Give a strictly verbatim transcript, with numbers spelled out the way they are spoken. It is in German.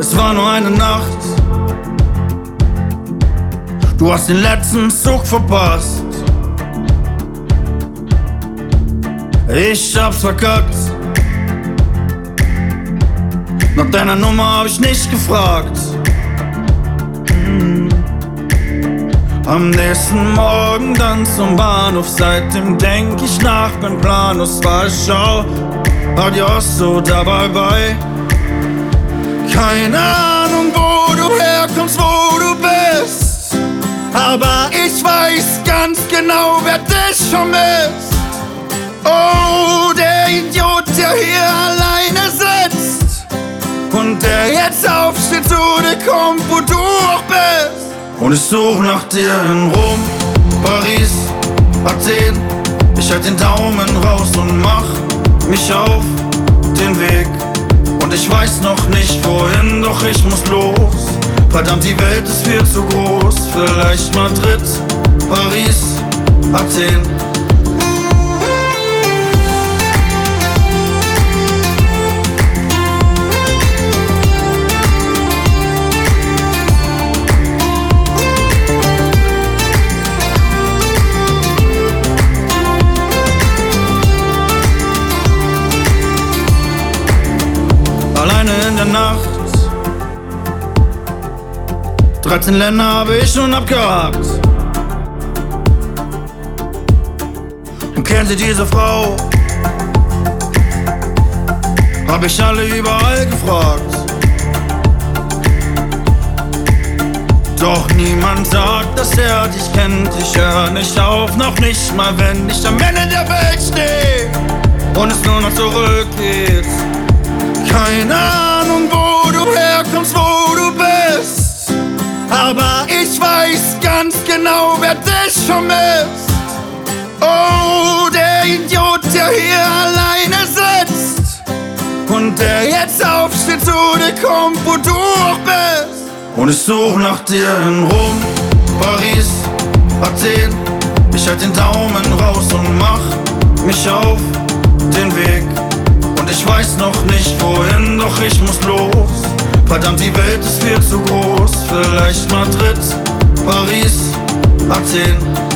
Es war nur eine Nacht. Du hast den letzten Zug verpasst. Ich hab's verkackt. Nach deiner Nummer hab ich nicht gefragt. hm. Am nächsten Morgen dann zum Bahnhof. Seitdem denk ich nach, bin planlos. War ich schau, adios oder bye bye. Keine Ahnung, wo du herkommst, wo du bist, aber ich weiß ganz genau, wer dich vermisst. Oh, der Idiot, der hier alleine sitzt und der jetzt aufsteht zu dir kommt, wo du auch bist. Und ich such nach dir in Rom, Paris, Athen. Ich halt den Daumen raus und mach mich auf den Weg. Und ich weiß noch nicht wohin, doch ich muss los. Verdammt, die Welt ist viel zu groß. Vielleicht Madrid, Paris, Athen. Alleine in der Nacht. dreizehn Länder habe ich schon abgehakt. Und kennt ihr diese Frau? Hab ich alle überall gefragt. Doch niemand sagt, dass er dich kennt. Ich hör nicht auf, noch nicht mal wenn ich am Ende der Welt stehe und es nur noch zurückgeht. Keine Ahnung, wo du herkommst, wo du bist, aber ich weiß ganz genau, wer dich vermisst. Oh, der Idiot, der hier alleine sitzt und der jetzt aufsteht zu dir kommt, wo du auch bist. Und ich such nach dir in Rom, Paris, Athen. Ich halt den Daumen raus und mach mich auf den Weg. Und ich weiß noch nicht wohin, doch ich muss los. Verdammt, die Welt ist viel zu groß. Vielleicht Madrid, Paris, Athen.